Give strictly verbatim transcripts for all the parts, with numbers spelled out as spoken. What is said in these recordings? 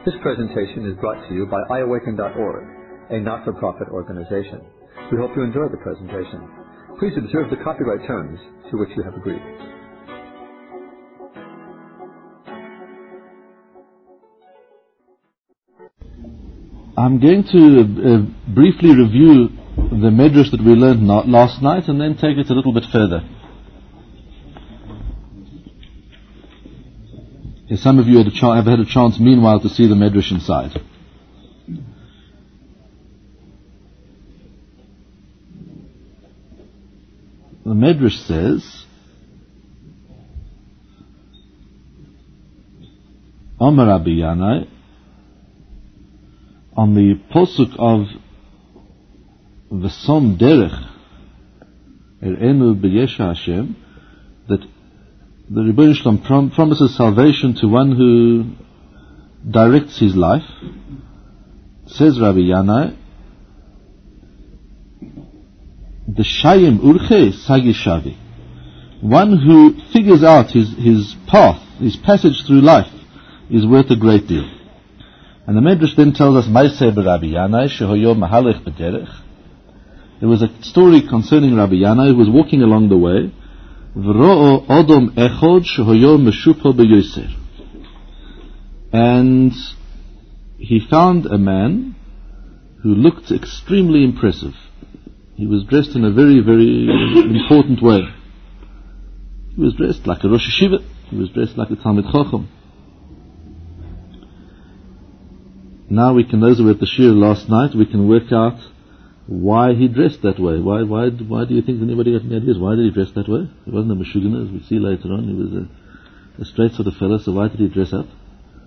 This presentation is brought to you by i awaken dot org, a not-for-profit organization. We hope you enjoy the presentation. Please observe the copyright terms to which you have agreed. I'm going to uh, briefly review the medrash that we learned not last night and then take it a little bit further. As some of you had a ch- have had a chance meanwhile to see the medrash inside. The medrash says, Amar Rabbi Yanai, on the posuk of V'som derech er'enu b'yesha Hashem, that the Rebbeinu Shalom prom- promises salvation to one who directs his life. Says Rabbi Yanai, the shayim urche sagishavi, one who figures out his, his path, his passage through life, is worth a great deal. And the Medrash then tells us, Maiseh b'Rabbi Yanai shehoyo mahalech b'derech. There was a story concerning Rabbi Yanai who was walking along the way, v'ro'o odom echod shehoyo meshupo b'yoser, and he found a man who looked extremely impressive. He was dressed in a very, very important way. He was dressed like a Rosh Hashiva. He was dressed like a Talmid Chacham. Now we can, those who were at the shir last night, we can work out why he dressed that way. Why Why? Why do you think anybody got any ideas? Why did he dress that way? He wasn't a Meshugana, as we see later on. He was a, a straight sort of fellow, so why did he dress up?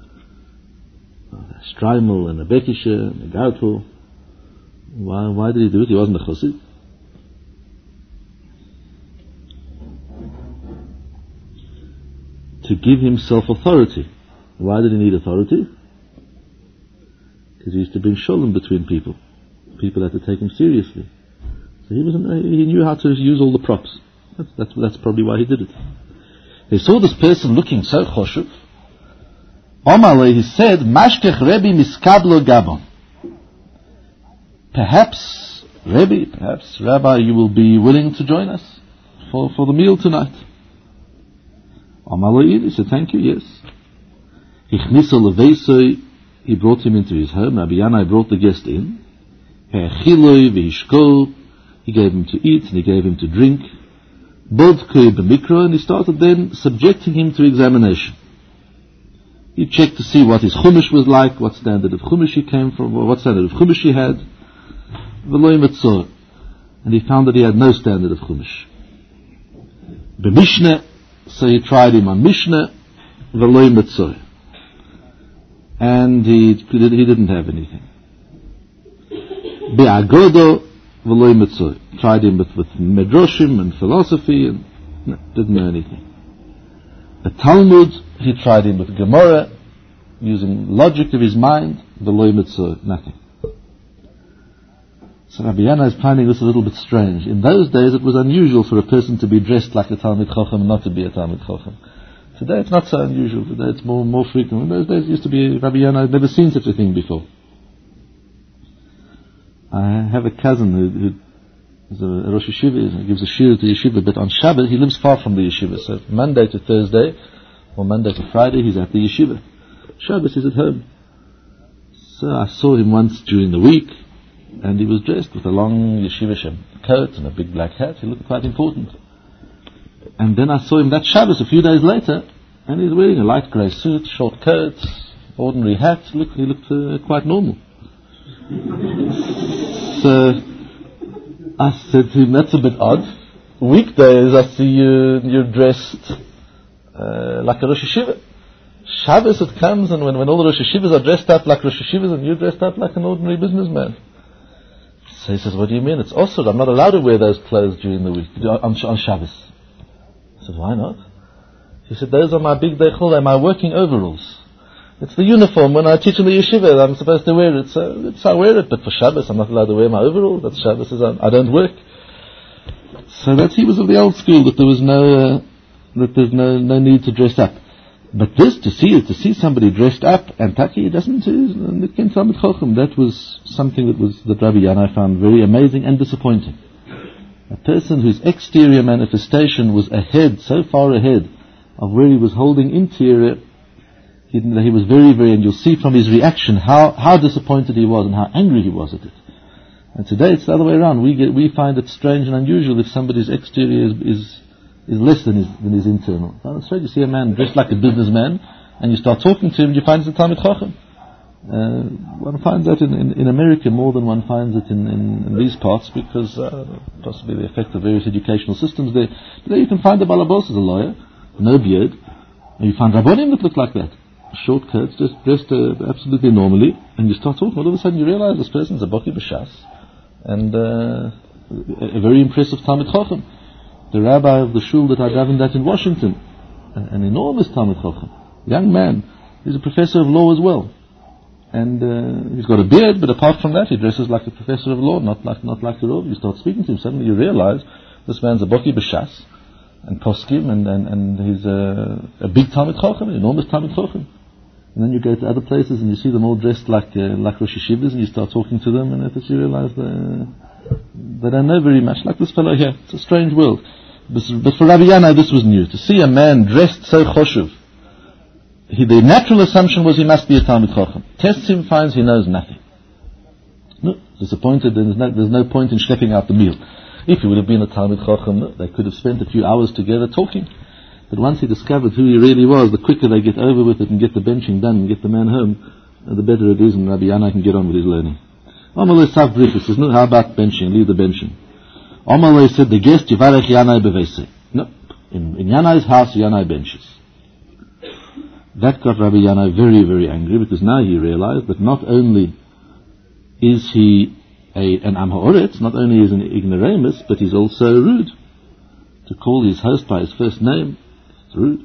A Streimel and a Bekishe and a Gautel. Why, why did he do it? He wasn't a Chosid. To give himself authority. Why did he need authority? Because he used to bring sholem between people. People had to take him seriously. So he was he knew how to use all the props. That's, that's, that's probably why he did it. He saw this person looking so choshev. Omale, he said, Mashkech Rebbe miskablo gabon. Perhaps, Rebbe, perhaps, Rabbi, you will be willing to join us for, for the meal tonight. Omale, he said, thank you, yes. Ichniso leveisoi, he brought him into his home. Rabbi Yanai brought the guest in. He gave him to eat and he gave him to drink. Bodkei b'mikro, and he started then subjecting him to examination. He checked to see what his chumash was like, what standard of chumash he came from, or what standard of chumash he had. V'loi metzor, and he found that he had no standard of chumash. B'mishneh, so he tried him on mishneh. V'loi metzor, and he he didn't have anything. Be'agodo v'loi metzor, tried him with, with medrashim and philosophy, and no, didn't know anything. The Talmud, he tried him with Gemara, using logic of his mind, v'loi metzor, nothing. So Rabbi Yanai is finding this a little bit strange. In those days it was unusual for a person to be dressed like a Talmid Chacham and not to be a Talmid Chacham. Today it's not so unusual. Today it's more more frequent. In those days it used to be, Rabbi Yanai had never seen such a thing before. I have a cousin who, who is a Rosh Yeshiva, he gives a shir to Yeshiva, but on Shabbat he lives far from the Yeshiva. So Monday to Thursday, or Monday to Friday, he's at the Yeshiva. Shabbos he's at home. So I saw him once during the week, and he was dressed with a long Yeshiva coat and a big black hat. He looked quite important. And then I saw him that Shabbos a few days later, and he's wearing a light grey suit, short coat, ordinary hat. Look, he looked uh, quite normal. So I said to him, that's a bit odd. Weekdays I see you, you're dressed uh, like a Rosh Yeshiva. Shabbos it comes, and when, when all the Rosh Yeshivas are dressed up like Rosh Yeshivas and you're dressed up like an ordinary businessman. So he says, what do you mean? It's also, I'm not allowed to wear those clothes during the week, on, on Shabbos. I said, why not? He said, those are my big day chol, they're my working overalls. It's the uniform when I teach in the yeshiva, I'm supposed to wear it, so it's, I wear it, but for Shabbos I'm not allowed to wear my overalls. That's Shabbos, is I don't work. So that he was of the old school, that there was no, uh, that there's no, no need to dress up. But this, to see it, to see somebody dressed up and taki, it doesn't, that was something that was, that Rabbi Yanai found very amazing and disappointing. A person whose exterior manifestation was ahead, so far ahead of where he was holding interior, he, he was very, very, and you'll see from his reaction how, how disappointed he was and how angry he was at it. And today it's the other way around. We get, we find it strange and unusual if somebody's exterior is, is, is less than his, than his internal. It's strange. You see a man dressed like a businessman, and you start talking to him, you find he's a Talmid Chacham. Uh, one finds that in, in, in America more than one finds it in, in, in these parts, because uh, possibly the effect of various educational systems there. But there you can find the Balabos as a lawyer, no beard, and you find Rabbonim that look like that. Short coats, just dressed uh, absolutely normally, and you start talking, all of a sudden you realize this person's a Boki B'Shas, and uh, a, a very impressive Talmid Chacham. The rabbi of the shul that I davened at in Washington, an enormous Talmid Chacham, young man, he's a professor of law as well. And uh, he's got a beard, but apart from that, he dresses like a professor of law, not like not like the Rov. You start speaking to him, suddenly you realize this man's a Boki B'Shas, and Poskim, and, and, and he's a, a big Talmid Chacham, an enormous Talmid Chacham. And then you go to other places and you see them all dressed like uh, like Rosh Yeshivas, and you start talking to them, and at you realize they, they don't know very much, like this fellow here. It's a strange world. But, but for Rabbi Yanai, this was new. To see a man dressed so choshuv, He, the natural assumption was he must be a Talmid Chacham. Tests him, finds he knows nothing. No, disappointed, there's no, there's no point in schlepping out the meal. If he would have been a Talmid Chacham, no, they could have spent a few hours together talking. But once he discovered who he really was, the quicker they get over with it and get the benching done and get the man home, uh, the better it is, and Rabbi Yanai can get on with his learning. Amalei Sav Brichus says, no, how about benching? Leave the benching. Amalei said, the guest, Yivarech Yanai Bevese. No, in, in Yanai's house, Yanai benches. That got Rabbi Yanai very, very angry, because now he realized that not only is he a, an Am Ha'oretz, not only is he an ignoramus, but he's also rude. To call his host by his first name, it's rude.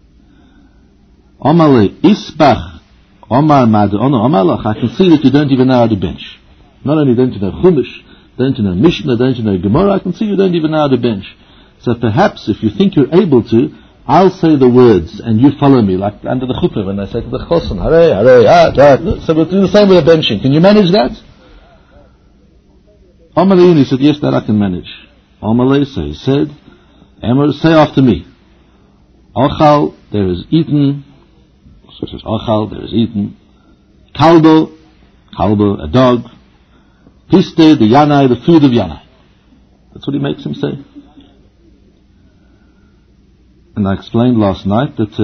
Omale Isbach, Omar Mad, Omalach, I can see that you don't even know how to bench. Not only don't you know Chumash, don't you know Mishnah, don't you know Gemara, I can see you don't even know how to bench. So perhaps if you think you're able to, I'll say the words and you follow me, like under the chuppah when they say to the chosan, hare, hare, ah, so we'll do the same with the benching. Can you manage that? Amalei, he said, yes, that I can manage. Amalei, so he said, Emor, say after me. Achal, there is eaten. So it says, Achal, there is eaten. Kalbo, Kalbo, a dog. Piste, the Yanai, the food of Yanai. That's what he makes him say. And I explained last night that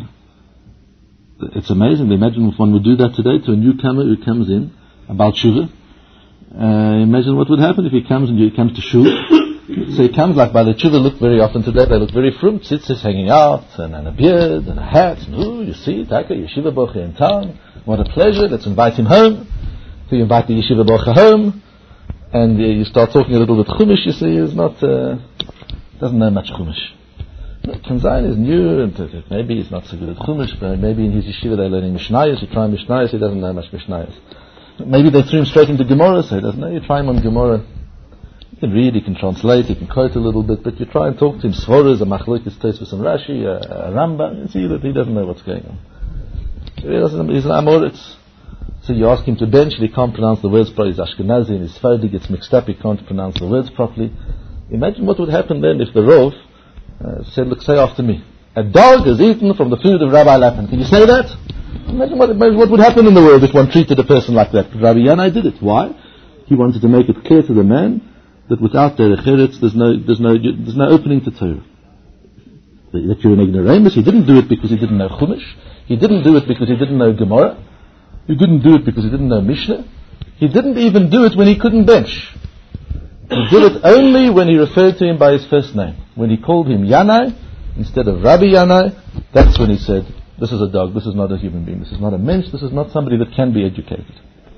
uh, it's amazing. Imagine if one would do that today to a newcomer who comes in, about Shuvah. Uh, imagine what would happen if he comes and he comes to Shul. So he comes like by the Shuvah look very often today, they look very frum, tzitzis hanging out, and, and a beard, and a hat, and ooh, you see, Taka, Yeshiva Bocha in town. What a pleasure, let's invite him home. So you invite the Yeshiva Bocha home, and uh, you start talking a little bit Chumash, you see, he's not, uh, doesn't know much Chumash. Kanzayin is new, and maybe he's not so good at Chumash, but maybe in his yeshiva they're learning Mishnayos. You try Mishnayos, he doesn't know much Mishnayos. Maybe they threw him straight into Gemara, so he doesn't know. You try him on Gemara. He can read, he can translate, he can quote a little bit, but you try and talk to him, Svoras, a Machlokes, Tosfos and Rashi, a, a Rambam, you see that he doesn't know what's going on. He's an Amoritz. So you ask him to bench, he can't pronounce the words properly. He's Ashkenazi and his Sfardi gets mixed up, he can't pronounce the words properly. Imagine what would happen then if the Rov Uh, said, look, say after me. A dog is eaten from the food of Rabbi Lapin. Can you say that? Imagine what, imagine what would happen in the world if one treated a person like that. Rabbi Yanai did it. Why? He wanted to make it clear to the man that without Derech Eretz, there's no, there's no, there's no opening to Torah. That you're an ignoramus. He didn't do it because he didn't know Chumash. He didn't do it because he didn't know Gemara. He didn't do it because he didn't know Mishnah. He didn't even do it when he couldn't bench. He did it only when he referred to him by his first name. When he called him Yanai instead of Rabbi Yanai, that's when he said, this is a dog, this is not a human being, this is not a mensch, this is not somebody that can be educated.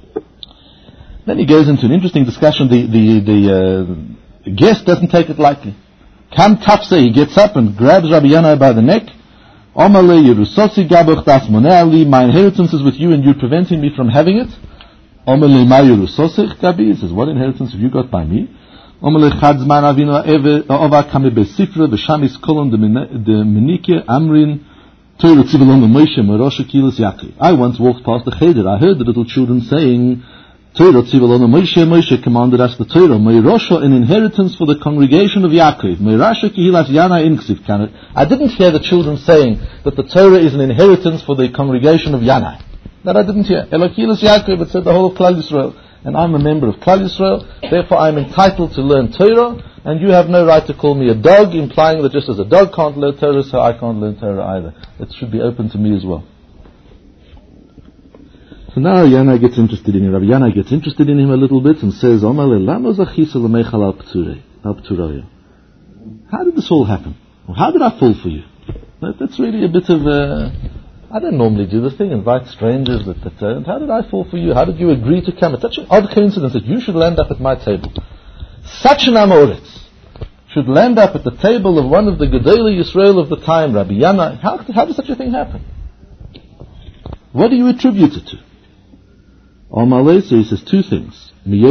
Then he goes into an interesting discussion. The the, the uh, guest doesn't take it lightly. Kam Tafse, he gets up and grabs Rabbi Yanai by the neck. Omale Yerusotzi Gaboch Das Moneali, my inheritance is with you and you're preventing me from having it. Omale Ma Yerusosich Gabi, he says, what inheritance have you got by me? Omale Chadzman Avino Ova Kame Besifra, Beshamis Kolon, the Menike, Amrin, I once walked past the Cheder. I heard the little children saying, Torah Tzivalonu Moshe, Moshe commanded us the Torah, Meirosha, an inheritance for the congregation of Yaakov. Meirasha Kihilas Yana Inksiv Kanet. I didn't hear the children saying that the Torah is an inheritance for the congregation of Yana. That I didn't hear. Elokilas Yaakov, it said the whole of Klal Yisrael. And I'm a member of Klal Yisrael, therefore I'm entitled to learn Torah, and you have no right to call me a dog, implying that just as a dog can't learn Torah, so I can't learn Torah either. It should be open to me as well. So now Yana gets interested in him. Rabbi Yana gets interested in him a little bit and says, How did this all happen? How did I fall for you? That, that's really a bit of a... I don't normally do the thing, invite strangers that, that don't. How did I fall for you? How did you agree to come? It's such an odd coincidence that you should land up at my table. Such an Amoritz should land up at the table of one of the Gedolei Yisrael of the time, Rabbi Yana. How, how does such a thing happen? What do you attribute it to? Amalei, so he says two things.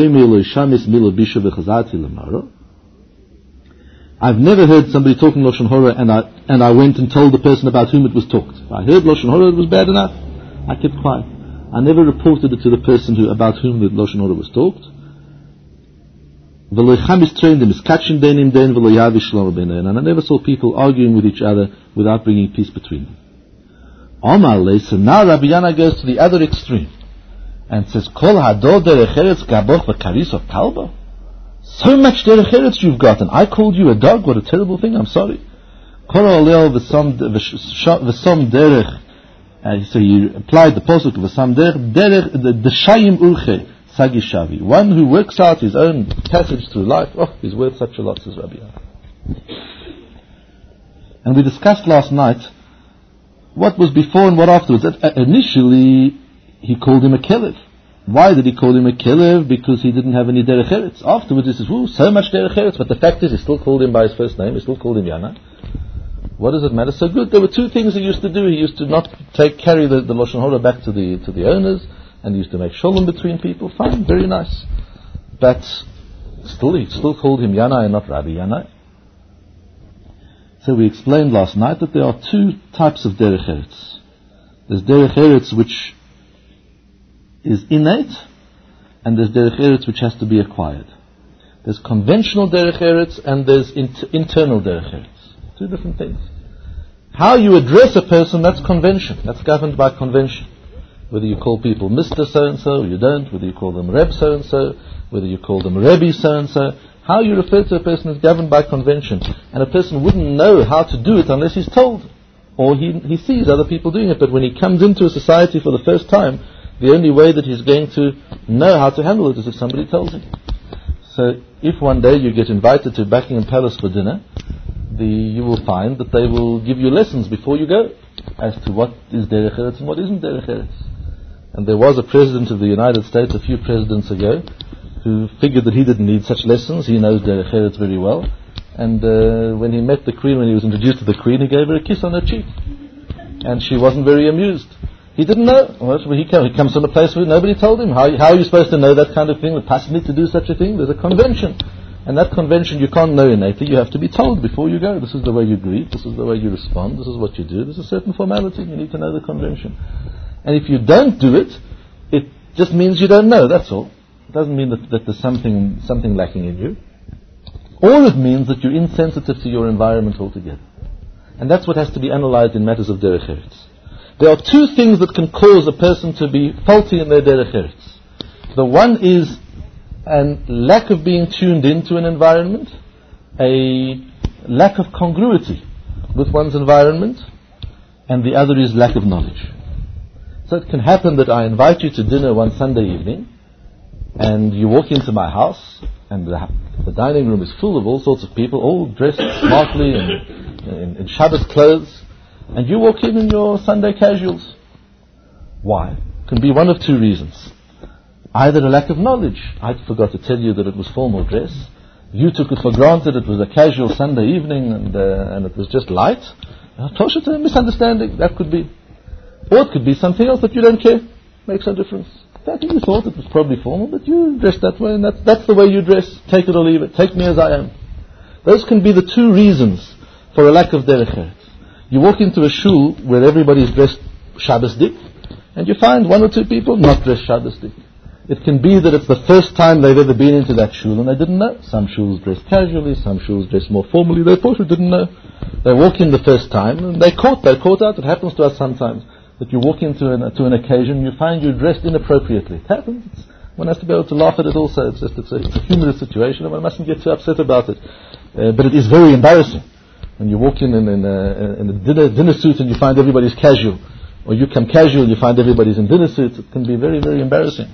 I've never heard somebody talking Lashon Hora and I, and I went and told the person about whom it was talked. If I heard Lashon Hora, it was bad enough. I kept quiet. I never reported it to the person who, about whom the Lashon Hora was talked. And I never saw people arguing with each other without bringing peace between them. Amalei, so now Rabbi Yana goes to the other extreme and says, Kol hador derech eretz gaboch v'karis of kalba. So much derech eretz you've got, and I called you a dog. What a terrible thing! I'm sorry. Kol olel v'som derech. So he applied the pasuk v'som derech derech the shayim urche sagishavi. One who works out his own passage through life. Oh, he's worth such a lot, says Rabbi Yana. And we discussed last night what was before and what afterwards. Initially, he called him a kelev. Why did he call him a kelev? Because he didn't have any derech eretz. Afterwards he says, "Ooh, so much derech eretz." But the fact is, he still called him by his first name. He still called him Yana. What does it matter? So good. There were two things he used to do. He used to not take carry the, the Lashon Hora back to the to the owners, and he used to make shalom between people. Fine, very nice. But still, he still called him Yana and not Rabbi Yana. So we explained last night that there are two types of derech eretz. There's derech eretz which is innate, and there's derech eretz which has to be acquired. There's conventional derech eretz and there's inter- internal derech eretz. Two different things. How you address a person, that's convention. That's governed by convention. Whether you call people Mister So-and-so or you don't, whether you call them Reb so-and-so, whether you call them Rebbe so-and-so, how you refer to a person is governed by convention. And a person wouldn't know how to do it unless he's told. Or he, he sees other people doing it. But when he comes into a society for the first time, the only way that he's going to know how to handle it is if somebody tells him. So if one day you get invited to Buckingham Palace for dinner, the, you will find that they will give you lessons before you go as to what is derech eretz and what isn't derech eretz. And there was a president of the United States a few presidents ago who figured that he didn't need such lessons. He knows derech eretz very well. And uh, when he met the Queen, when he was introduced to the Queen, he gave her a kiss on her cheek. And she wasn't very amused. He didn't know. Well, he, came, he comes from a place where nobody told him. How, how are you supposed to know that kind of thing? The pastor need to do such a thing? There's a convention. And that convention you can't know innately. You have to be told before you go. This is the way you greet. This is the way you respond. This is what you do. There's a certain formality. You need to know the convention. And if you don't do it, it just means you don't know. That's all. It doesn't mean that, that there's something, something lacking in you. Or it means that you're insensitive to your environment altogether. And that's what has to be analyzed in matters of derech eretz. There are two things that can cause a person to be faulty in their derech eretz. The one is a lack of being tuned into an environment, a lack of congruity with one's environment, and the other is lack of knowledge. So it can happen that I invite you to dinner one Sunday evening, and you walk into my house, and the, the dining room is full of all sorts of people, all dressed smartly and in, in Shabbos clothes, and you walk in in your Sunday casuals. Why? It can be one of two reasons. Either a lack of knowledge. I forgot to tell you that it was formal dress. You took it for granted it was a casual Sunday evening and uh, and it was just light. Tosh, it's a misunderstanding. That could be. Or it could be something else that you don't care. Makes no difference. I think you thought it was probably formal, but you dressed that way, and that's, that's the way you dress. Take it or leave it. Take me as I am. Those can be the two reasons for a lack of derech eretz. You walk into a shul where everybody is dressed Shabbosdik, and you find one or two people not dressed Shabbosdik. It can be that it's the first time they've ever been into that shul and they didn't know. Some shuls dress casually, some shuls dress more formally. They probably didn't know. They walk in the first time and they caught, they're caught out. It happens to us sometimes that you walk into an, to an occasion and you find you're dressed inappropriately. It happens. It's, one has to be able to laugh at it also. It's just it's a, it's a humorous situation and one mustn't get too upset about it. Uh, but it is very embarrassing when you walk in in, in, a, in a dinner, dinner suit and you find everybody's casual. Or you come casual, you find everybody's in dinner suits. It can be very, very embarrassing.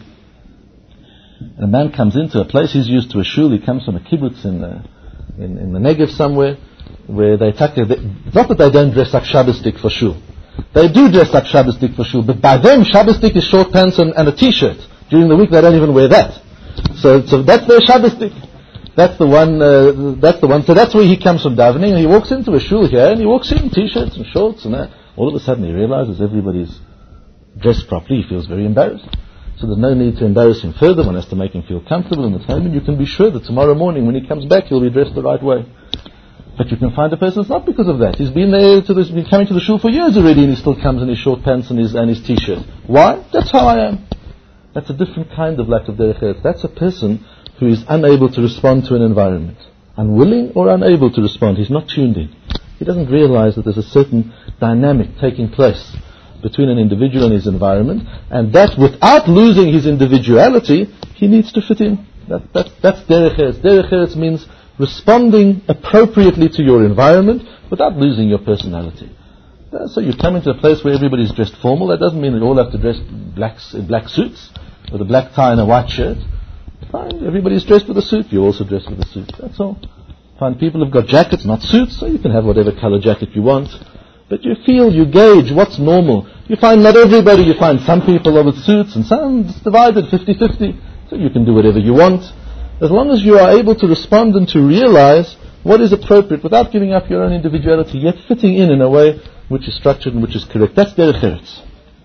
And a man comes into a place, he's used to a shul, he comes from a kibbutz in, uh, in, in the Negev somewhere, where they take a, it's not that they don't dress like Shabbosdik for shul. They do dress like Shabbosdik for shul, but by them, Shabbosdik is short pants and, and a t-shirt. During the week, they don't even wear that. So, so that's their Shabbosdik. That's the one, uh, that's the one, so that's where he comes from davening, and he walks into a shul here, and he walks in t-shirts and shorts, and that. All of a sudden he realizes everybody's dressed properly, he feels very embarrassed. So there's no need to embarrass him further. One has to make him feel comfortable in the home, and you can be sure that tomorrow morning when he comes back he'll be dressed the right way. But you can find a person it's not because of that. He's been there to this, been coming to the shul for years already, and he still comes in his short pants and his and his t-shirt. Why? That's how I am. That's a different kind of lack of derech eretz. That's a person who is unable to respond to an environment, unwilling or unable to respond. He's not tuned in. He doesn't realize that there's a certain dynamic taking place between an individual and his environment, and that without losing his individuality, he needs to fit in. That, that, that's derech eretz. Derech eretz means responding appropriately to your environment without losing your personality. Uh, so you come into a place where everybody's dressed formal. That doesn't mean that you all have to dress black, in black suits with a black tie and a white shirt. Fine, everybody's dressed with a suit. You also dress with a suit. That's all. Fine, people have got jackets, not suits, so you can have whatever color jacket you want. But you feel, you gauge what's normal. You find not everybody, you find some people are with suits and some it's divided fifty-fifty. So you can do whatever you want. As long as you are able to respond and to realize what is appropriate without giving up your own individuality, yet fitting in in a way which is structured and which is correct. That's derech eretz.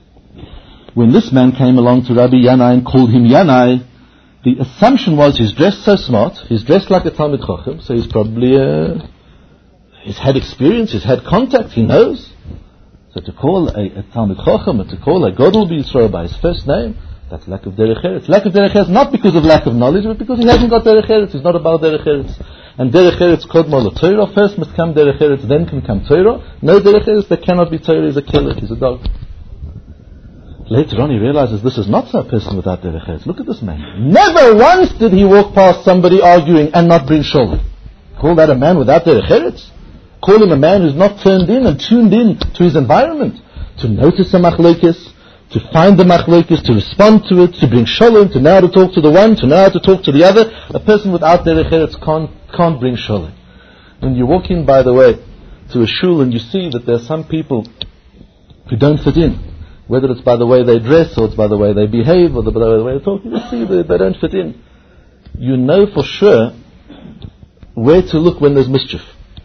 When this man came along to Rabbi Yanai and called him Yanai, the assumption was he's dressed so smart, he's dressed like a Talmid Chacham, so he's probably uh, he's had experience, he's had contact, he knows. So to call a, a Talmid Chacham, or to call a Godel B'Yisrael by his first name, that's lack of derech eretz. Lack of derech eretz not because of lack of knowledge, but because he hasn't got derech eretz. He's not about derech eretz. And derech eretz kodma l'Torah. First must come derech eretz, then can come Torah. No derech eretz, there cannot be Torah. He's a killer. He's a dog. Later on, he realizes this is not a person without derech eretz. Look at this man. Never once did he walk past somebody arguing and not bring sholem. Call that a man without derech eretz? Call him a man who's not turned in and tuned in to his environment, to notice a machlokes, to find the machlokes, to respond to it, to bring sholem, to know how to talk to the one, to know how to talk to the other. A person without derech eretz can't, can't bring sholem. When you walk in, by the way, to a shul and you see that there are some people who don't fit in, whether it's by the way they dress or it's by the way they behave or the, by the way they talk, you see that they don't fit in. You know for sure where to look when there's mischief.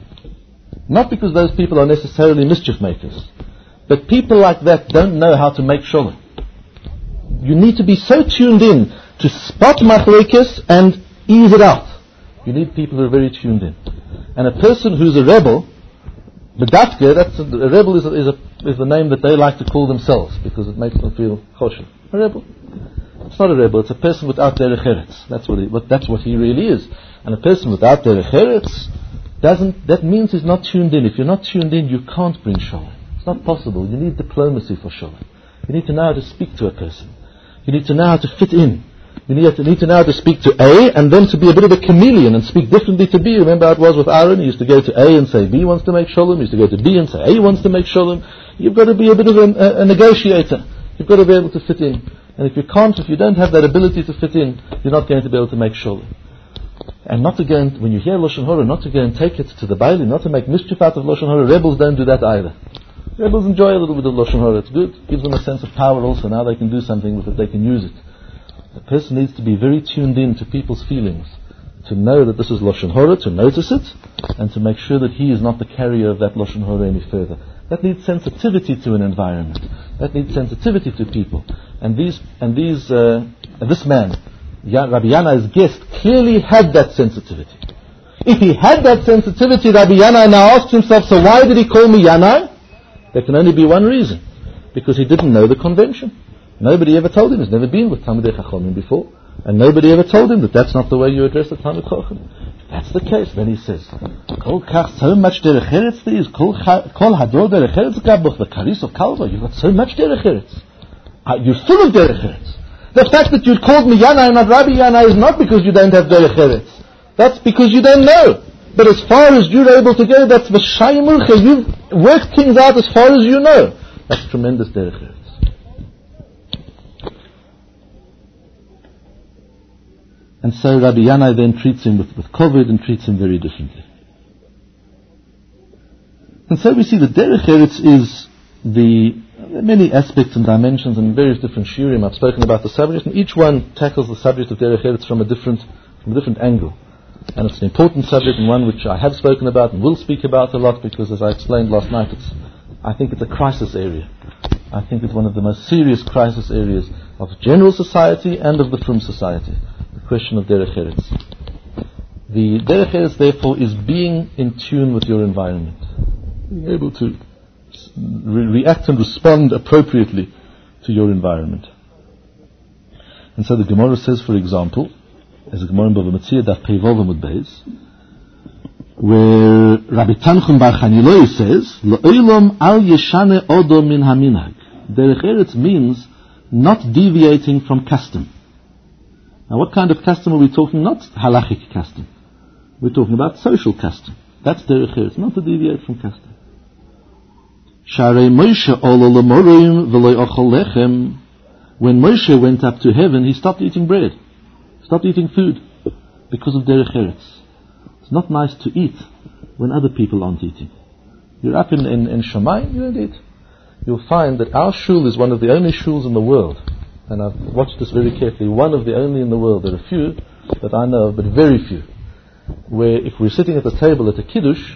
Not because those people are necessarily mischief makers, but people like that don't know how to make sholem. You need to be so tuned in to spot machlokes and ease it out. You need people who are very tuned in. And a person who's a rebel, Bedatke, that's a, a rebel is a, is a is the name that they like to call themselves because it makes them feel choshev. A rebel. It's not a rebel. It's a person without derech eretz. That's what he, what that's what he really is. And a person without derech eretz doesn't. That means he's not tuned in. If you're not tuned in, you can't bring sholem. It's not possible. You need diplomacy for sholem. You need to know how to speak to a person. You need to know how to fit in. You need to, need to know how to speak to A and then to be a bit of a chameleon and speak differently to B. Remember how it was with Aaron? He used to go to A and say B wants to make sholem. He used to go to B and say A wants to make sholem. You've got to be a bit of a, a, a negotiator. You've got to be able to fit in. And if you can't, if you don't have that ability to fit in, you're not going to be able to make sholem. And not to go and, when you hear Lashon Hara, not to go and take it to the Bailey, not to make mischief out of Lashon Hara. Rebels don't do that either. Rebels enjoy a little bit of Lashon Hara. It's good. It gives them a sense of power also. Now they can do something with it. They can use it. A person needs to be very tuned in to people's feelings, to know that this is Lashon Hara, to notice it, and to make sure that he is not the carrier of that Lashon Hara any further. That needs sensitivity to an environment. That needs sensitivity to people. And these, and these, uh, and this man, Rabbi Yanai's guest, clearly had that sensitivity. If he had that sensitivity, Rabbi Yanai now asked himself, so why did he call me Yanai? There can only be one reason, because he didn't know the convention. Nobody ever told him. He's never been with Talmidei Chachamim before, and nobody ever told him that that's not the way you address the Talmid Chacham. If that's the case, then he says, Kol kach, so much derech eretz there is, Kol hador derech eretz gabuch, the karis of Kalva, you've got so much derech eretz. Uh, you're full of derech eretz. The fact that you called me Yana and not Rabbi Yana is not because you don't have derech eretz. That's because you don't know. But as far as you're able to go, that's v'shayim ulcha. You've worked things out as far as you know. That's tremendous derech eretz. And so Rabbi Yanai then treats him with, with COVID and treats him very differently. And so we see that derech eretz is the there are many aspects and dimensions and various different shiurim. I've spoken about the subject, and each one tackles the subject of derech eretz from a different from a different angle. And it's an important subject and one which I have spoken about and will speak about a lot, because as I explained last night, it's I think it's a crisis area. I think it's one of the most serious crisis areas of general society and of the Frum society. The question of derech eretz. The derech eretz, therefore, is being in tune with your environment, being able to re- react and respond appropriately to your environment. And so the Gemara says, for example, as a Gemara in Bava Metzia, Daf Pei Vav Amud Beis, where Rabbi Tanchum Bar Chaniloi says, L'oilom al yeshane odo min haminhag. Derech eretz means not deviating from custom. Now, what kind of custom are we talking? Not halachic custom. We're talking about social custom. That's derech eretz, not to deviate from custom. Sharei Moshe olo lemorim v'lo ochol lechem. When Moshe went up to heaven, he stopped eating bread, stopped eating food, because of derech eretz. It's not nice to eat when other people aren't eating. You're up in, in, in Shamayim, you don't eat. You'll find that our shul is one of the only shuls in the world, and I've watched this very carefully, one of the only in the world. There are a few that I know of, but very few, where if we're sitting at the table at a kiddush,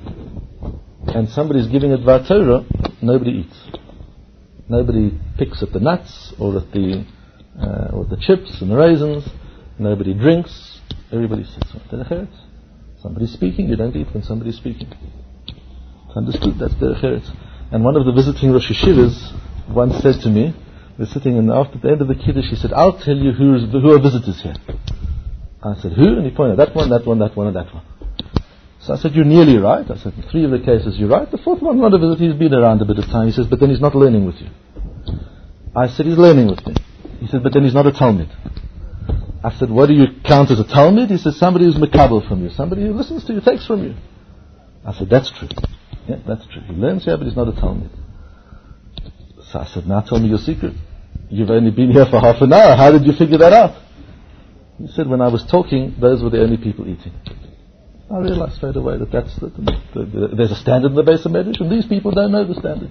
and somebody's giving a Dvar Torah, nobody eats. Nobody picks at the nuts, or at the, uh, or at the chips and the raisins. Nobody drinks. Everybody sits on derech eretz. Somebody's speaking, you don't eat when somebody's speaking. It's understood, that's derech eretz. And one of the visiting Rosh Yeshivas once said to me, we're sitting, and after the end of the Kiddush, he said, I'll tell you who, is, who are visitors here. I said, who? And he pointed, that one, that one, that one, and that one. So I said, you're nearly right. I said, in three of the cases, you're right. The fourth one, not a visitor, he's been around a bit of time. He says, but then he's not learning with you. I said, he's learning with me. He said, but then he's not a Talmid. I said, what do you count as a Talmid? He says, somebody who's makabel from you, somebody who listens to you, takes from you. I said, that's true. Yeah, that's true. He learns here, but he's not a Talmid. So I said, now tell me your secret. You've only been here for half an hour. How did you figure that out? He said, when I was talking, those were the only people eating. I realized straight away that that's the, the, the, there's a standard in the base of Medrash, and these people don't know the standard.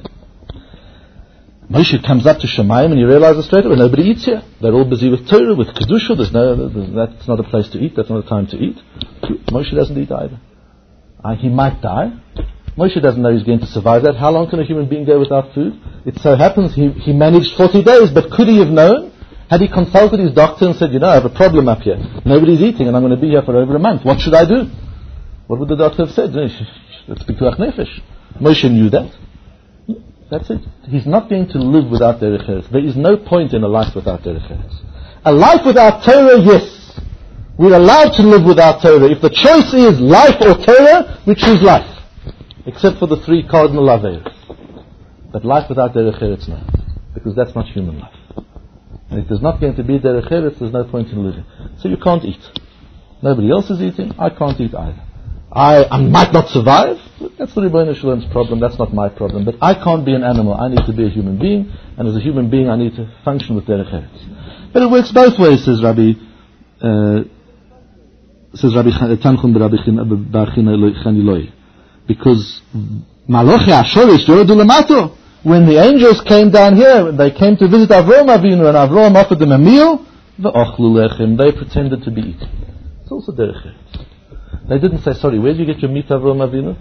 Moshe comes up to Shemayim, and he realizes straight away, nobody eats here. They're all busy with Torah, with Kedusha. There's no, that's not a place to eat. That's not a time to eat. Moshe doesn't eat either. Uh, he might die. Moshe doesn't know he's going to survive that. How long can a human being go without food? It so happens he, he managed forty days, but could he have known? Had he consulted his doctor and said, you know, I have a problem up here. Nobody's eating, and I'm going to be here for over a month. What should I do? What would the doctor have said? Let's be pikuach nefesh. Moshe knew that. That's it. He's not going to live without derech eretz. There is no point in a life without derech eretz. A life without Torah, yes. We're allowed to live without Torah. If the choice is life or Torah, we choose life. Except for the three cardinal averos. But life without derech eretz, no. Because that's not human life. And if there's not going to be derech eretz, there's no point in living. So you can't eat. Nobody else is eating. I can't eat either. I, I might not survive. That's the Rebbeinu Shalom's problem. That's not my problem. But I can't be an animal. I need to be a human being. And as a human being, I need to function with derech eretz. But it works both ways, says Rabbi, uh, says Rabbi Tanchum Bar Chaniloi. Because Malochi Ashorish Yoredu Lamato, when the angels came down here, they came to visit Avrom Avinu, and Avrom offered them a meal, v'ochlu lechem, they pretended to be eating. It's also derech eretz. They didn't say, sorry, where did you get your meat, Avrom Avinu?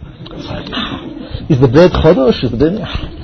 Is the bread chodosh? Is the bread...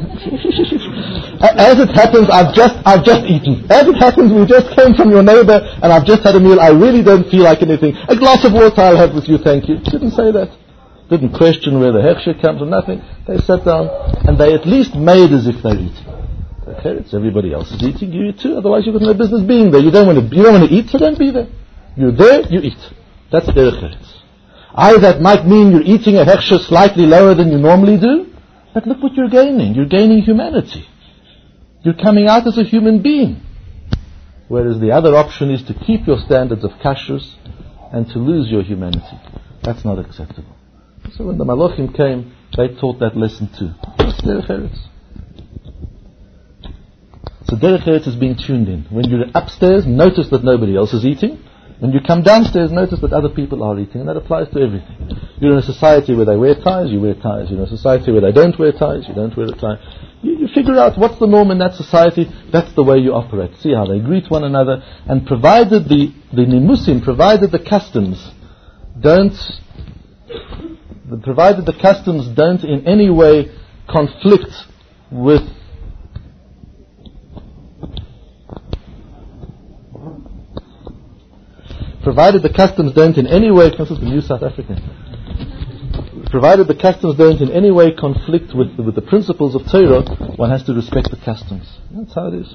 As it happens, I've just, I've just eaten. As it happens, we just came from your neighbor, and I've just had a meal. I really don't feel like anything. A glass of water I'll have with you, thank you. Didn't say that. didn't question where the hechsher comes from, nothing. They sat down and they at least made as if they're eating. Okay, it's everybody else is eating, you eat too, otherwise you've got no business being there. You don't want to, you don't want to eat, so don't be there. You're there, you eat. That's derech eretz. Aye, that might mean you're eating a hechsher slightly lower than you normally do, but look what you're gaining. You're gaining humanity. You're coming out as a human being. Whereas the other option is to keep your standards of kashrus and to lose your humanity. That's not acceptable. So when the Malachim came, they taught that lesson too. That's derech eretz. So derech eretz is being tuned in. When you're upstairs, notice that nobody else is eating. When you come downstairs, notice that other people are eating, and that applies to everything. You're in a society where they wear ties, you wear ties. You're in a society where they don't wear ties, you don't wear a tie. You, you figure out what's the norm in that society, that's the way you operate. See how they greet one another, and provided the, the nimusim, provided the customs don't, provided the customs don't in any way conflict with Provided the customs don't in any way, this is the new South African. Provided the customs don't in any way conflict with the, with the principles of Torah, one has to respect the customs. That's how it is.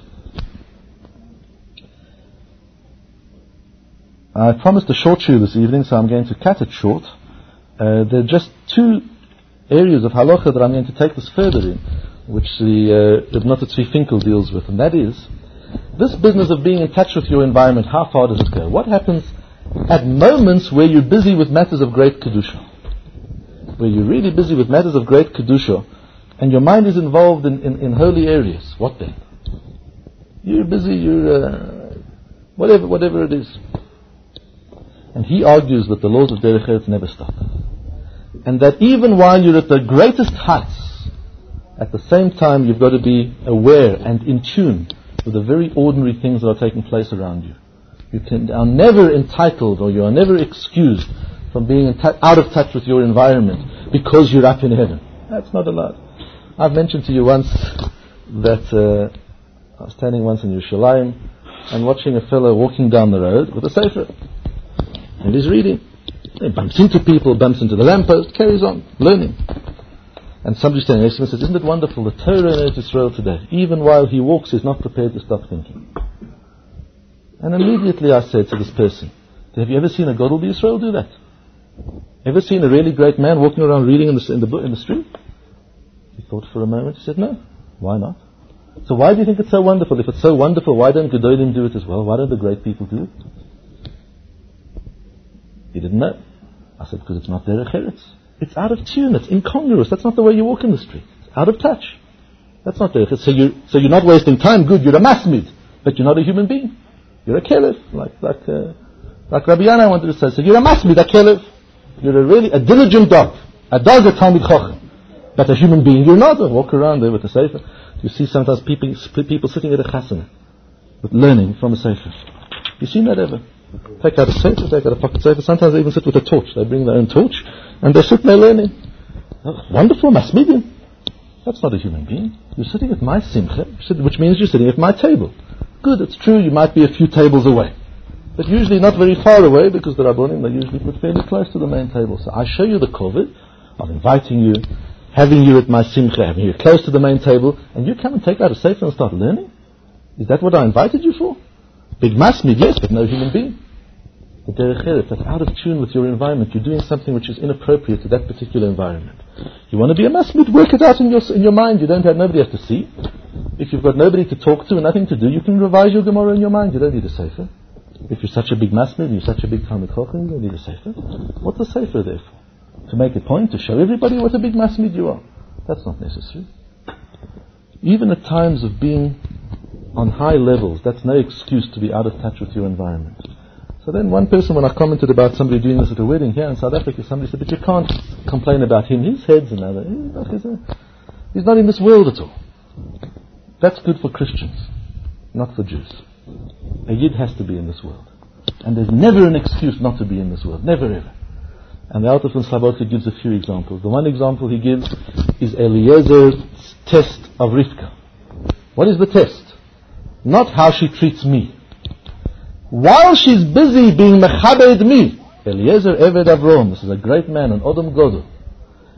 I promised a short shiur this evening, so I'm going to cut it short. Uh, there are just two areas of halacha that I'm going to take this further in, which the uh, Ibn Tzvi Finkel deals with, and that is this business of being in touch with your environment. How far does it go? What happens at moments where you're busy with matters of great kedusha? Where you're really busy with matters of great kedusha, and your mind is involved in, in, in holy areas. What then? You're busy, you're... Uh, whatever, whatever it is. And he argues that the laws of derech eretz never stop. And that even while you're at the greatest heights, at the same time you've got to be aware and in tune with the very ordinary things that are taking place around you. You can, are never entitled, or you are never excused from being in t- out of touch with your environment because you're up in heaven. That's not allowed. I've mentioned to you once that uh, I was standing once in Yerushalayim and watching a fellow walking down the road with a sefer. And he's reading. He bumps into people, bumps into the lamppost, carries on, learning. And somebody standing next to him says, isn't it wonderful, the Torah in Eretz Yisrael today, even while he walks, he's not prepared to stop thinking. And immediately I said to this person, have you ever seen a Gadol B'Yisrael do that? Ever seen a really great man walking around reading in the, in the, in the street? He thought for a moment, he said, no, why not? So why do you think it's so wonderful? If it's so wonderful, why don't Gedolim do it as well? Why don't the great people do it? He didn't know. I said, because it's not derech eretz. It's out of tune, it's incongruous. That's not the way you walk in the street. It's out of touch. That's not derech eretz. So, you, so you're not wasting time, good, you're a masmid, but you're not a human being. You're a kelev, like like uh, like Rabbi Yana wanted to say. So you're a masmid, a kelev. You're a really, a diligent dog. A dog, a talmid chacham. But a human being, you're not. Walk around there with a sefer. You see sometimes people, people sitting at a chasana, with learning from a sefer. You seen that ever? Take out a sefer, take out a pocket sefer. Sometimes they even sit with a torch. They bring their own torch, and they sit there learning. Oh, wonderful, masmidim. That's not a human being. You're sitting at my simcha, which means you're sitting at my table. Good, it's true, you might be a few tables away. But usually not very far away, because the Rabbonim, they usually put fairly close to the main table. So I show you the kovod of inviting you, having you at my simcha, having you close to the main table, and you come and take out a sefer and start learning? Is that what I invited you for? Big masmid, yes, but no human being. The derech eretz, that's out of tune with your environment. You're doing something which is inappropriate to that particular environment. You want to be a masmid, work it out in your in your mind. You don't have nobody has to see. If you've got nobody to talk to and nothing to do, you can revise your Gemara in your mind. You don't need a sefer. If you're such a big masmid, you're such a big talmid chacham, you don't need a sefer. What's a sefer there for? To make a point, to show everybody what a big masmid you are. That's not necessary. Even at times of being on high levels, that's no excuse to be out of touch with your environment. So then one person, when I commented about somebody doing this at a wedding here in South Africa, somebody said, but you can't complain about him. His head's another. He's, a, he's not in this world at all. That's good for Christians, not for Jews. A Yid has to be in this world. And there's never an excuse not to be in this world. Never ever. And the Alter from Slabodka gives a few examples. The one example he gives is Eliezer's test of Rivka. What is the test? Not how she treats me. While she's busy being mechabed me, Eliezer Eved Avrom, this is a great man, an Odom Godel,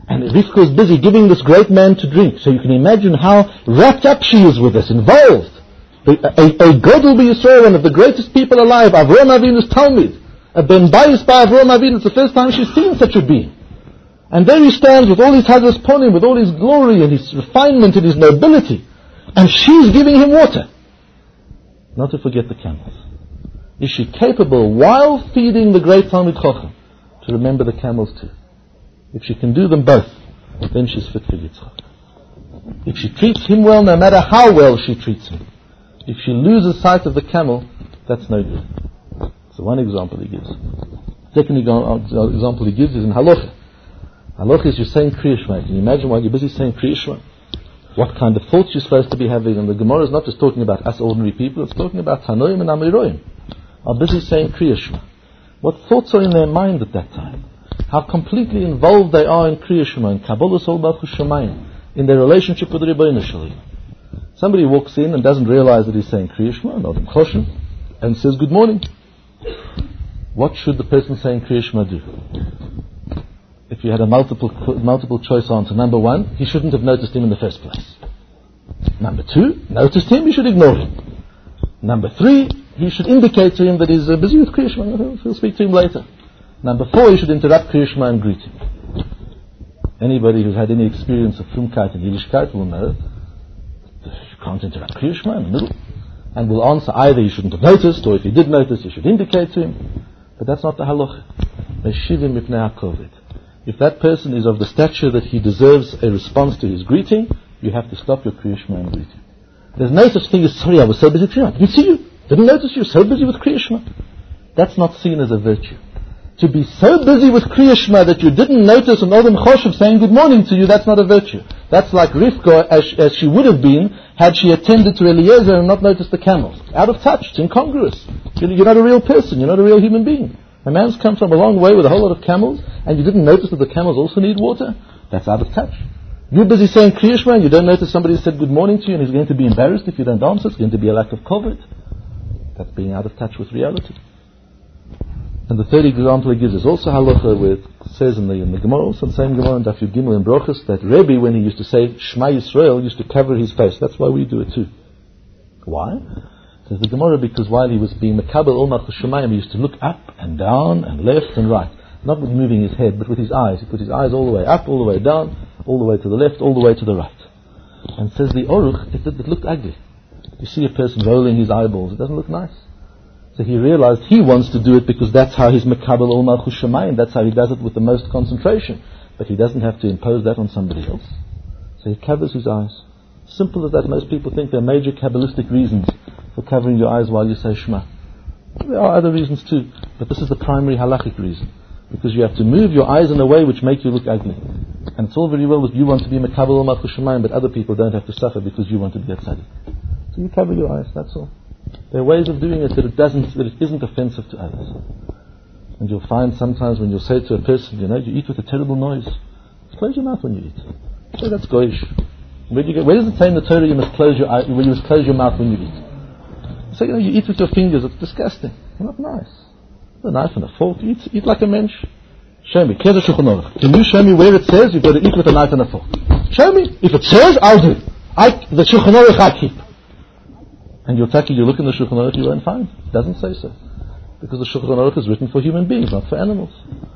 And Rivka is busy giving this great man to drink. So you can imagine how wrapped up she is with this, involved. A, a, a God will be Yisrael, one of the greatest people alive, Avraham Avinu's Talmid. A Ben Bayis by Avraham Avinu. It's the first time she's seen such a being. And there he stands with all his Hadras Ponim, with all his glory and his refinement and his nobility. And she's giving him water. Not to forget the camels. Is she capable, while feeding the great Talmid Chacham, to remember the camels too? If she can do them both, then she's fit for Yitzchak. If she treats him well, no matter how well she treats him. If she loses sight of the camel, that's no good. So one example he gives. Second example he gives is in Halacha. Halacha is you're saying Kriya Shema. Can you imagine while you're busy saying Kriya Shema, what kind of thoughts you're supposed to be having? And the Gemara is not just talking about us ordinary people, it's talking about Tanoim and Amiroim. Are busy saying Kriya Shema. What thoughts are in their mind at that time? How completely involved they are in Kriya Shema, in Kabbalah Sol Baruch Shemayim, in their relationship with the Rebbeinu Shalom. Somebody walks in and doesn't realize that he's saying Kriya Shema, not in Choshen, and says good morning. What should the person saying Kriya Shema do? If you had a multiple multiple choice answer, number one, he shouldn't have noticed him in the first place. Number two, noticed him, you should ignore him. Number three, he should indicate to him that he's uh, busy with Kriya Shema, he'll speak to him later. Number four, you should interrupt Kriya Shema and greet him. Anybody who's had any experience of Frumkeit and Yiddishkeit will know that you can't interrupt Kriya Shema in the middle. And will answer either you shouldn't have noticed, or if you did notice, you should indicate to him. But that's not the halacha. Meshivim mipnei hakovid. If that person is of the stature that he deserves a response to his greeting, you have to stop your Kriya Shema and greet him. There's no such thing as, sorry, I was so busy with Kriya Shema. Didn't see you. Didn't notice you. So busy with Kriya Shema. That's not seen as a virtue. To be so busy with Kriya Shema that you didn't notice an Odom Choshev saying good morning to you, that's not a virtue. That's like Rivka as, as she would have been had she attended to Eliezer and not noticed the camels. Out of touch. It's incongruous. You're, you're not a real person. You're not a real human being. A man's come from a long way with a whole lot of camels, and you didn't notice that the camels also need water? That's out of touch. You're busy saying Kriya Shema, and you don't notice somebody said good morning to you, and he's going to be embarrassed if you don't answer. It's going to be a lack of covet. That's being out of touch with reality. And the third example he gives is also halacha, where it says in the, in the Gemara, also the same Gemara in Daf Yud Gimel in Brochus, that Rebbe, when he used to say Shema Yisrael, used to cover his face. That's why we do it too. Why? Says the Gemara, because while he was being Mekabel Ol Malchus Shemayim, he used to look up and down and left and right. Not with moving his head, but with his eyes. He put his eyes all the way up, all the way down, all the way to the left, all the way to the right. And says the Oruch, it, it looked ugly. You see a person rolling his eyeballs, it doesn't look nice. So he realized he wants to do it because that's how he's Mekabel Ol Malchus Shemayim, that's how he does it with the most concentration. But he doesn't have to impose that on somebody else. So he covers his eyes. Simple as that. Most people think there are major Kabbalistic reasons for covering your eyes while you say Shema. There are other reasons too, but this is the primary halachic reason. Because you have to move your eyes in a way which make you look ugly. And it's all very well that you want to be Mekabel Ol Malchus Shemayim, but other people don't have to suffer because you want to be a tzaddik. So you cover your eyes, that's all. There are ways of doing it that it doesn't, that it isn't offensive to others. And you'll find sometimes when you'll say to a person, you know, you eat with a terrible noise. Close your mouth when you eat. Say that's goyish. Where do you get, where does it say in the Torah you must close your eye, you must close your mouth when you eat? Say, you know, you eat with your fingers. It's disgusting. It's not nice. With a knife and a fork. Eat, eat like a mensch. Show me. Can you show me where it says you've got to eat with a knife and a fork? Show me. If it says, I'll do. I, the Shulchan Aruch I keep. And you're tacky, you look in the Shulchan Aruch, you won't find. It doesn't say so. Because the Shulchan Aruch is written for human beings, not for animals.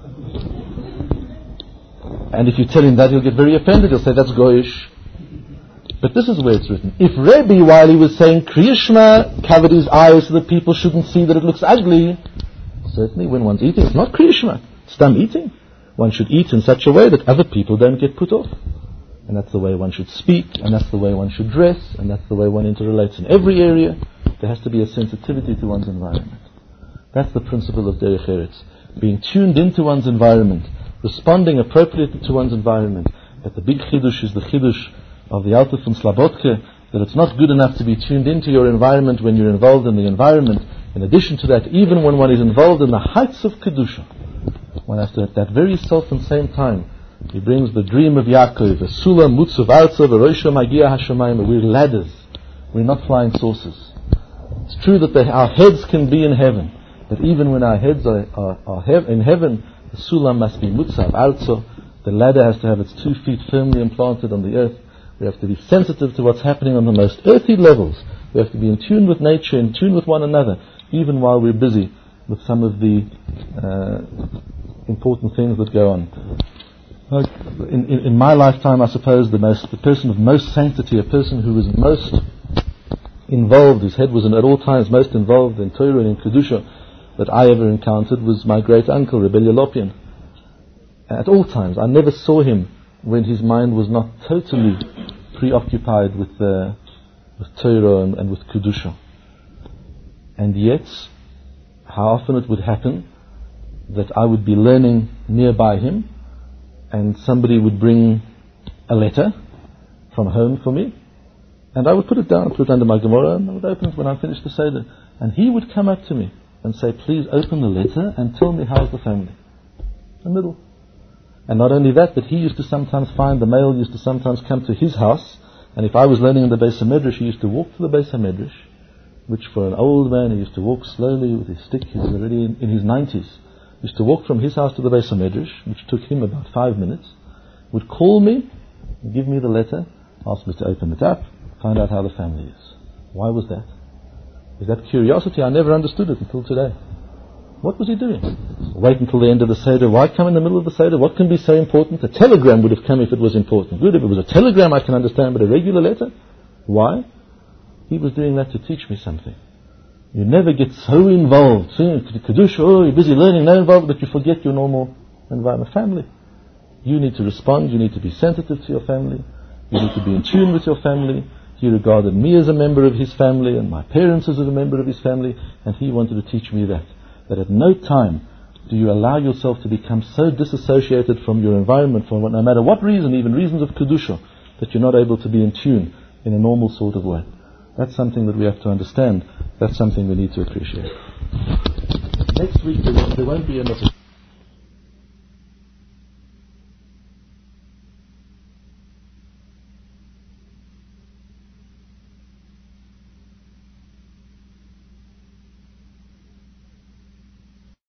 And if you tell him that, he'll get very offended. He'll say, that's goyish. But this is where it's written. If Rebbe, while he was saying Kriya Shema, covered his eyes so that people shouldn't see that it looks ugly, certainly when one's eating, it's not Kriya Shema. It's done eating. One should eat in such a way that other people don't get put off. And that's the way one should speak, and that's the way one should dress, and that's the way one interrelates in every area. There has to be a sensitivity to one's environment. That's the principle of Derech Eretz. Being tuned into one's environment, responding appropriately to one's environment. But the big chidush is the chidush of the Alter from Slabodka, that it's not good enough to be tuned into your environment when you're involved in the environment. In addition to that, even when one is involved in the heights of Kedusha, one has to, at that very self and same time, he brings the dream of Yaakov, the Sula Mutzav Arza, the Roisha Magia Hashemayim. We're ladders. We're not flying saucers. It's true that the, our heads can be in heaven, but even when our heads are, are, are hev- in heaven, the Sula must be Mutzav Arza, The ladder has to have its two feet firmly implanted on the earth. We have to be sensitive to what's happening on the most earthy levels. We have to be in tune with nature, in tune with one another, even while we're busy with some of the uh, important things that go on. In, in, in my lifetime, I suppose, the most, the person of most sanctity, a person who was most involved, whose head was in, at all times most involved in Torah and in Kedusha that I ever encountered was my great uncle, Rebbe Lopian. At all times, I never saw him when his mind was not totally preoccupied with, uh, with Torah and, and with Kedusha. And yet, how often it would happen that I would be learning nearby him, and somebody would bring a letter from home for me, and I would put it down, put it under my Gemara, and I would open it when I finished the Seder. And he would come up to me and say, please open the letter and tell me how's the family. In the middle. And not only that, but he used to sometimes find, the mail used to sometimes come to his house, and if I was learning in the Beis HaMedrash, he used to walk to the Beis HaMedrash, which for an old man, he used to walk slowly with his stick, he was already in, in his nineties. He used to walk from his house to the Beis HaMedrash, which took him about five minutes, would call me, give me the letter, ask me to open it up, find out how the family is. Why was that? Is that curiosity? I never understood it until today. What was he doing? Wait until the end of the Seder. Why come in the middle of the Seder? What can be so important? A telegram would have come if it was important. Good, if it was a telegram I can understand, but a regular letter? Why? He was doing that to teach me something. You never get so involved. See, Kedusha, oh, you're busy learning, no involved, that you forget your normal environment. Family. You need to respond. You need to be sensitive to your family. You need to be in tune with your family. He regarded me as a member of his family and my parents as a member of his family, and he wanted to teach me that. That at no time do you allow yourself to become so disassociated from your environment, for no matter what reason, even reasons of Kedusha, that you're not able to be in tune in a normal sort of way. That's something that we have to understand. That's something we need to appreciate. Next week there won't, there won't be enough